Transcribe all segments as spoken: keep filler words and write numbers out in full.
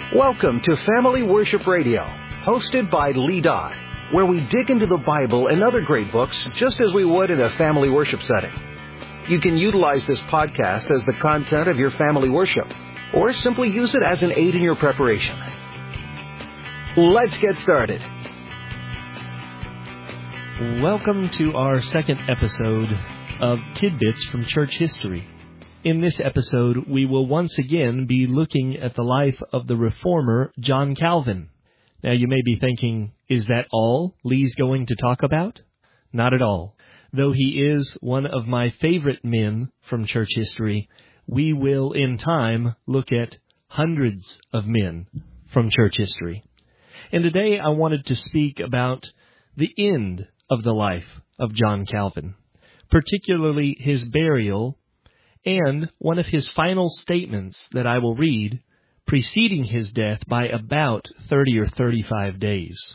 Welcome to Family Worship Radio, hosted by Lee Dodd, where we dig into the Bible and other great books just as we would in a family worship setting. You can utilize this podcast as the content of your family worship, or simply use it as an aid in your preparation. Let's get started. Welcome to our second episode of Tidbits from Church History. In this episode, we will once again be looking at the life of the reformer John Calvin. Now, you may be thinking, is that all Lee's going to talk about? Not at all. Though he is one of my favorite men from church history, we will, in time, look at hundreds of men from church history. And today I wanted to speak about the end of the life of John Calvin, particularly his burial and one of his final statements that I will read preceding his death by about thirty or thirty-five days.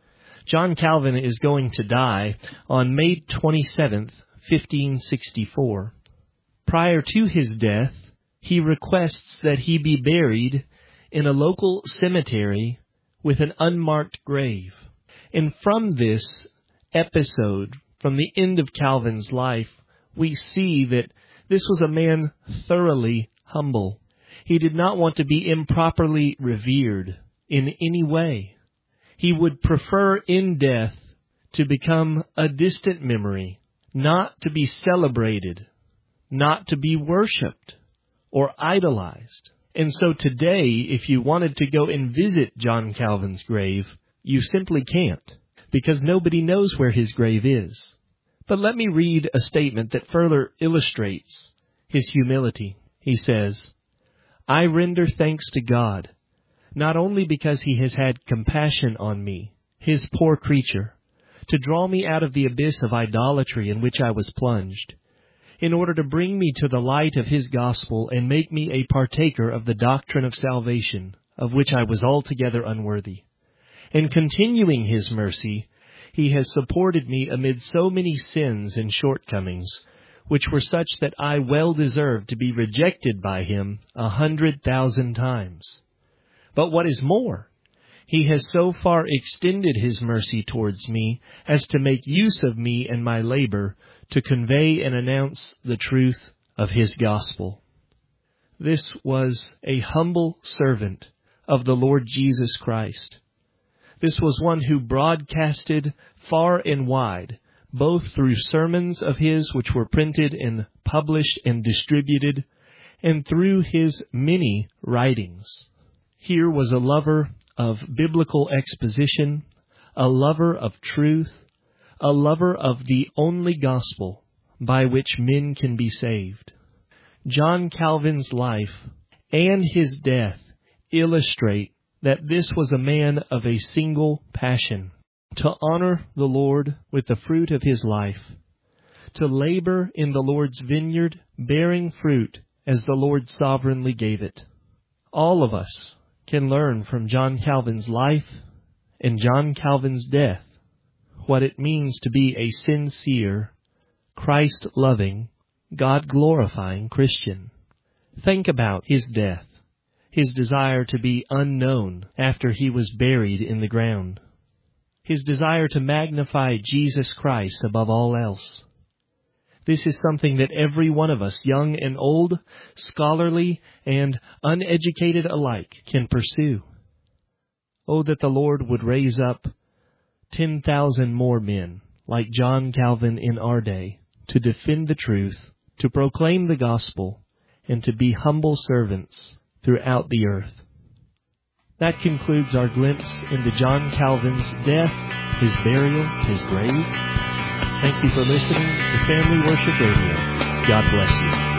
John Calvin is going to die on May twenty-seventh, fifteen sixty-four. Prior to his death, he requests that he be buried in a local cemetery with an unmarked grave. And from this episode, from the end of Calvin's life, we see that this was a man thoroughly humble. He did not want to be improperly revered in any way. He would prefer in death to become a distant memory, not to be celebrated, not to be worshipped or idolized. And so today, if you wanted to go and visit John Calvin's grave, you simply can't, because nobody knows where his grave is. But let me read a statement that further illustrates his humility. He says, "I render thanks to God, not only because he has had compassion on me, his poor creature, to draw me out of the abyss of idolatry in which I was plunged, in order to bring me to the light of his gospel and make me a partaker of the doctrine of salvation, of which I was altogether unworthy. And continuing his mercy, he has supported me amid so many sins and shortcomings, which were such that I well deserved to be rejected by him a hundred thousand times. But what is more, he has so far extended his mercy towards me as to make use of me and my labor to convey and announce the truth of his gospel." This was a humble servant of the Lord Jesus Christ. This was one who broadcasted far and wide, both through sermons of his which were printed and published and distributed, and through his many writings. Here was a lover of biblical exposition, a lover of truth, a lover of the only gospel by which men can be saved. John Calvin's life and his death illustrate that this was a man of a single passion: to honor the Lord with the fruit of his life, to labor in the Lord's vineyard, bearing fruit as the Lord sovereignly gave it. All of us can learn from John Calvin's life and John Calvin's death what it means to be a sincere, Christ-loving, God-glorifying Christian. Think about his death, his desire to be unknown after he was buried in the ground, his desire to magnify Jesus Christ above all else. This is something that every one of us, young and old, scholarly and uneducated alike, can pursue. Oh, that the Lord would raise up ten thousand more men like John Calvin in our day to defend the truth, to proclaim the gospel, and to be humble servants throughout the earth. That concludes our glimpse into John Calvin's death, his burial, his grave. Thank you for listening to Family Worship Radio. God bless you.